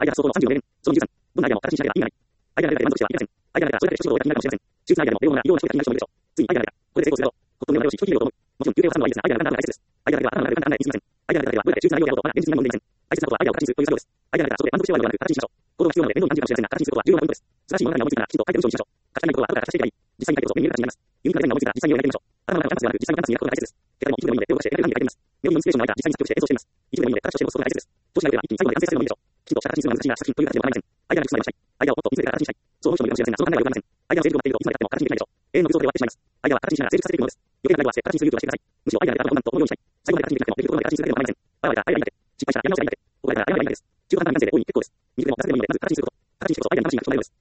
アイデア発想法の34例。その13、どんなアイデアも形にしなければ意味がない。アイデアが出て満足してはいけません。アイデアが出たらそれだけで手術を終えた気になるかもしれません。手術のアイデアでも、例文が異様な人が気になる人もいるでしょう。ついにアイデアが出た。これで成功するだろう。ホットのような量子、長期療養と思う。もちろん、休憩を挟むのはいいですが、アイデアが出たのが大切です。アイデアが出れば頭の中で浮かんだ案内に過ぎません。アイデアが出ただけは、どうやって手術の内容であろうと、まだ現実には問題ありません。大切なことはアイデアを形にするという作業です。アイデアが出たらそこで満足して終わるのではなく、形にしましょう。行動が必要なので面倒に感じるかもしれませんが、形にすることは重要なポイントです。素晴らしいものが思いついたら、きちんと書いて文章にしましょう。書きたいことは後から形していけばいい。実際に書いてこそ目に見える形になります。ユニークなデザインが思いついたら実際に描いてみましょう。頭の中のキャンパスではなく、実際にキャンパスに描くことが大切です。手紙も一部でもいいので、手を動かして描いてみます。メモリーのインスピレーションの空いた実際に作曲して演奏してみます。一部でもいいので、形として残すことが大切です。そうしなければ一気に最後まで完成するのもいいでしょう。きちんとした形にするのは難しいが、作品という形では構いません。アイデアがいくつまでもしたい。アイデアをもっと見せてから形にしたい。そう思う人もいるかもしれませんが、その考えがよくありません。アイデアを成熟持っているといつまで経っても形にできないでしょう。永遠の空想で終わってしまいます。アイデアは形にしながら成熟させていくものです。余計な内容は捨て、形にする勇気を出してください。むしろアイデアが出たらどんどんと思うようにしたい。最後まで形にできなくても、できるところまで形にするだけでも構いません。バラバラアイデア苦手。失敗したらやり直したらいいだけ。怒られたら謝ればいいだけです。中途半端な未完成で大いに結構です。短くても長すぎでもいいので、まず形にすること。形にしてこそアイデアに魂が生まれるのです。